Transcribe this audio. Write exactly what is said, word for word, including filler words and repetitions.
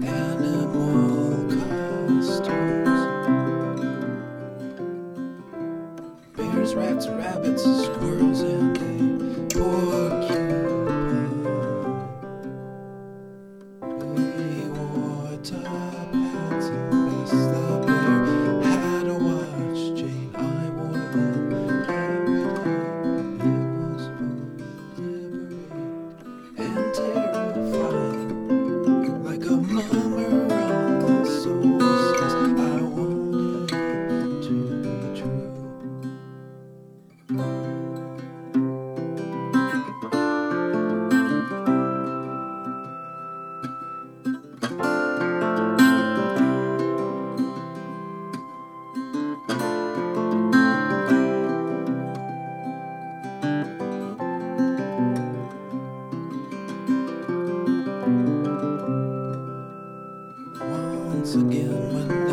animal costumes. Bears, rats, rabbits, squirrels, and a porcupine. We wore top hats and vests. The bear had a watch, Jane, I wore them every day. It was both liberating and terrifying, like a mummer on the solstice. I wanted it to be true. Once again, when